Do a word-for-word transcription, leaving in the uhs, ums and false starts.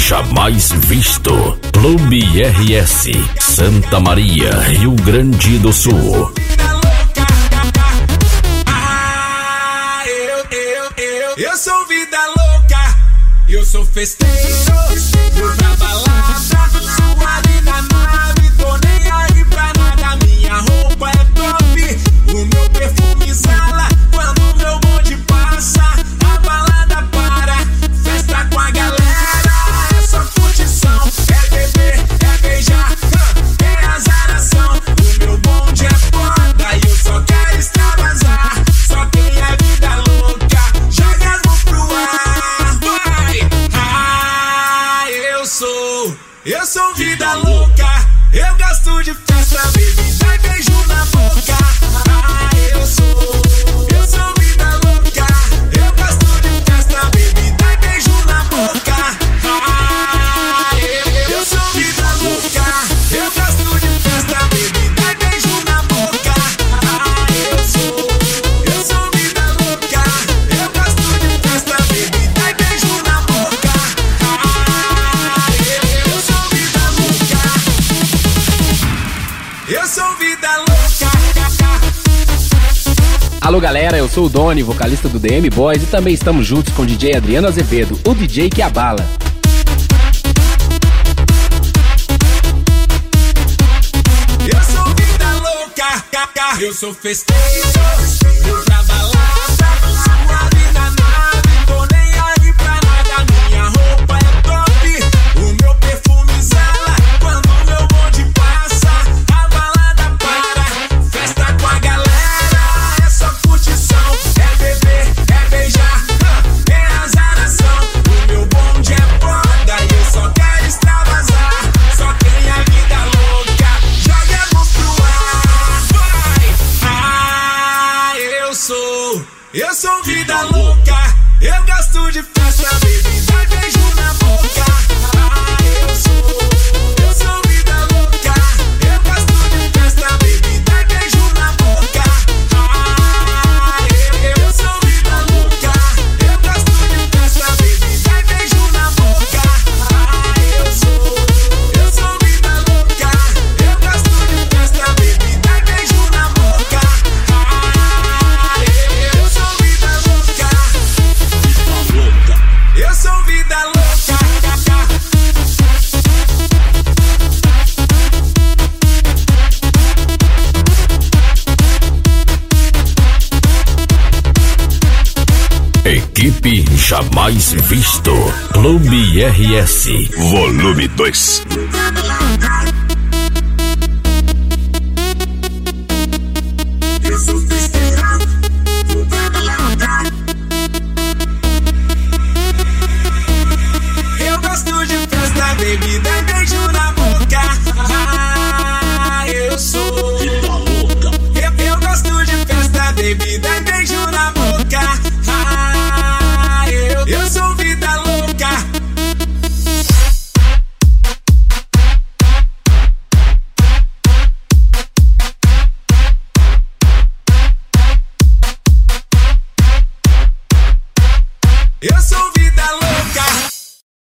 jamais visto. Clube R S, Santa Maria, Rio Grande do Sul. Ah, eu, eu, eu, eu sou vida louca, eu sou festeiro, vou pra balada, suave na nave, tô nem aí pra nada, minha roupa é top, o meu perfume exala, quando meu bonde passa, a balada para, festa com a galera, é só curtição, é beber, é beijar, é azaração, o meu bonde é foda e eu só quero extravasar, só quem é vida louca, joga as mãos pro ar, vai! Ah, eu sou, eu sou vida louca, eu gosto de festa, bebida e beijo na boca. Ah, eu sou, eu sou vida louca, eu gosto de festa, bebida e beijo na boca. Ah, eu, eu sou vida louca, eu gosto de festa, bebida e beijo na boca. Ah, eu sou, eu sou vida louca, eu gosto de festa, bebida e beijo na boca. Ah, eu, eu sou vida louca, eu sou vida louca. Alô galera, eu sou o Doni, vocalista do D M Boys, e também estamos juntos com o D J Adriano Azevedo, o D J que abala. Eu sou vida louca, eu sou festeiro, vou pra balada, suave na nave, tô nem aí pra nada, minha roupa é top, o meu perfume exala, quando meu bonde passa, a balada para, festa com a galera, é só curtição, é beber, é beijar, é azaração, o meu bonde é foda e eu só quero extravasar, só quem é vida louca, joga a mão pro ar, vai! Ah, eu sou, eu sou vida louca, eu gosto de festa, bebida e beijo na boca. Ah, eu sou, eu sou vida louca, eu gosto de festa, bebida e beijo na boca. Ah, eu, eu sou vida louca, eu gosto de festa, bebida e beijo na boca. Ah, eu sou, eu sou vida louca, eu gosto de festa, bebida e beijo na boca. Ah, eu, eu sou vida louca, eu sou vida louca. Equipe jamais visto. Clube R S, volume dois.